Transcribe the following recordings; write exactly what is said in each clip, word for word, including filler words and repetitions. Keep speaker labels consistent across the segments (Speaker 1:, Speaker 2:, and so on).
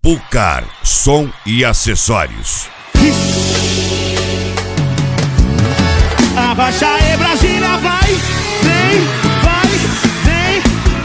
Speaker 1: Pucar, som e acessórios.
Speaker 2: Abaixa aí, Brasília, vai, vem, vai, vem,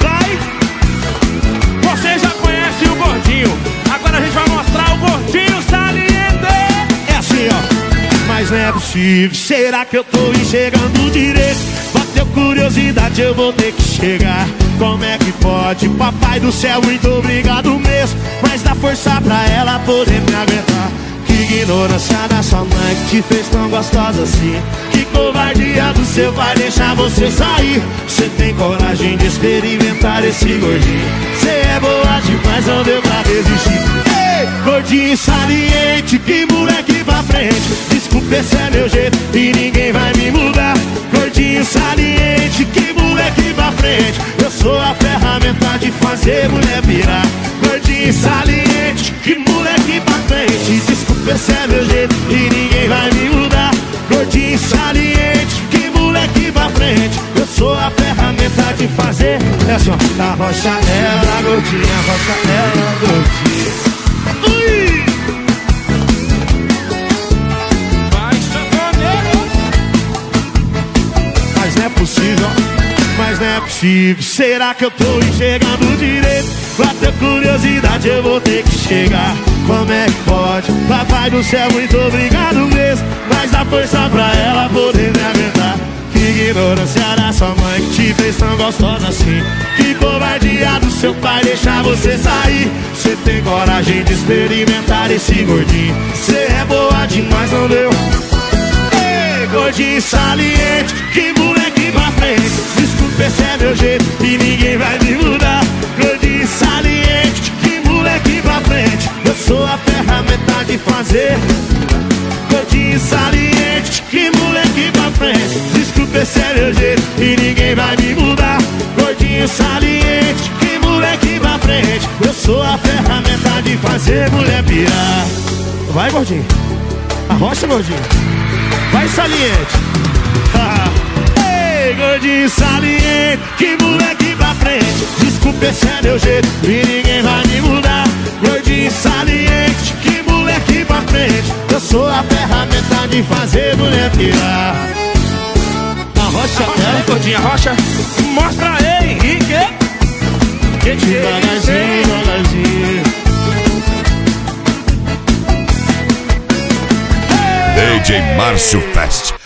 Speaker 2: vai. Você já conhece o gordinho, agora a gente vai mostrar o gordinho saliente. É assim, ó. Mas não é possível, será que eu tô enxergando direito? Bateu curiosidade, eu vou ter que chegar. Como é que pode? Papai do céu, muito obrigado mesmo, mas dá força pra ela poder me aguentar. Que ignorância da sua mãe que te fez tão gostosa assim. Que covardia do seu pai deixar você sair. Você tem coragem de experimentar esse gordinho. Você é boa demais, não deu pra resistir. Ei, gordinho saliente, que moleque pra frente. Desculpa, esse é meu jeito e ninguém vai me mudar. Gordinho saliente, que moleque pra frente. Eu sou a ferramenta de fazer mulher pirar. Gordinho saliente, que moleque pra frente. Desculpa, esse é meu jeito e ninguém vai me mudar. Gordinho saliente, que moleque pra frente. Eu sou a ferramenta de fazer. É só a rocha ela, gordinha, a rocha ela, gordinha. Ui! Vai, sanfoneiro! Mas não é possível, mas não é possível. Será que eu tô enxergando direito? Bateu curiosidade, eu vou ter que chegar. Como é que pode? Papai do céu, muito obrigado mesmo, mas dá força pra ela poder me aguentar. Que ignorância da sua mãe que te fez tão gostosa assim. Que covardia do seu pai deixar você sair. Você tem coragem de experimentar esse gordinho. Você é boa demais, não deu? Ei, gordinho saliente, que moleque pra frente. Desculpa, esse é meu jeito e ninguém vai me mudar. Gordinho saliente, que moleque pra frente. Eu sou a ferramenta de fazer. Gordinho saliente, que moleque pra frente. Desculpa, esse é meu jeito e ninguém vai me mudar. Gordinho saliente, que moleque pra frente. Eu sou a ferramenta de fazer mulher pirar. Vai, gordinho, arrocha, gordinho. Vai, saliente. Ei, gordinho saliente, que moleque pra frente. Desculpa, esse é meu jeito e ninguém vai me mudar. Gordinho saliente, que moleque pra frente. Eu sou a ferramenta de fazer mulher pirar. Arrocha, ela, gordinha, arrocha. Mostra aí, Henrique. Que que devagarzinho, devagarzinho.
Speaker 1: D J Márcio Fest.